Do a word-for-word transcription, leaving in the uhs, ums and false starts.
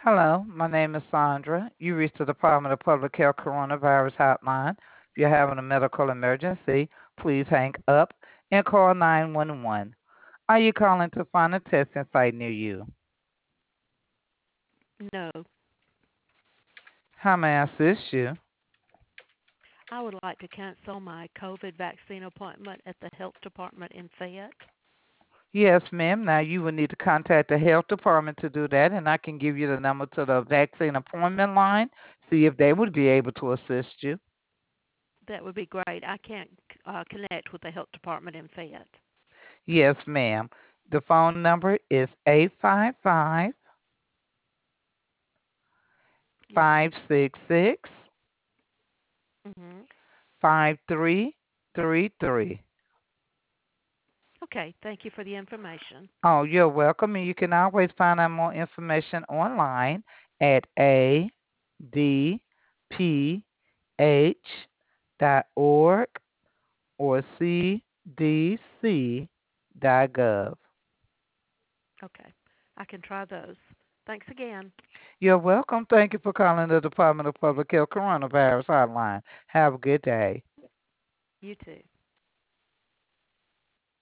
Hello, my name is Sandra. You reached the Department of Public Health Coronavirus Hotline. If you're having a medical emergency, please hang up and call nine one one. Are you calling to find a testing site near you? No, How may I assist you? I would like to cancel my COVID vaccine appointment at the health department in Fayette. Yes, ma'am. Now you will need to contact the health department to do that, and I can give you the number to the vaccine appointment line, see if they would be able to assist you. That would be great. I can't uh, connect with the health department in Fayette. Yes, ma'am. The phone number is eight five five, Yes. five six six, Mhm. five three three three. Okay. Thank you for the information. Oh, you're welcome. And you can always find out more information online at a d p h dot org or c d c dot gov. Okay. I can try those. Thanks again. You're welcome. Thank you for calling the Department of Public Health Coronavirus Hotline. Have a good day. You too.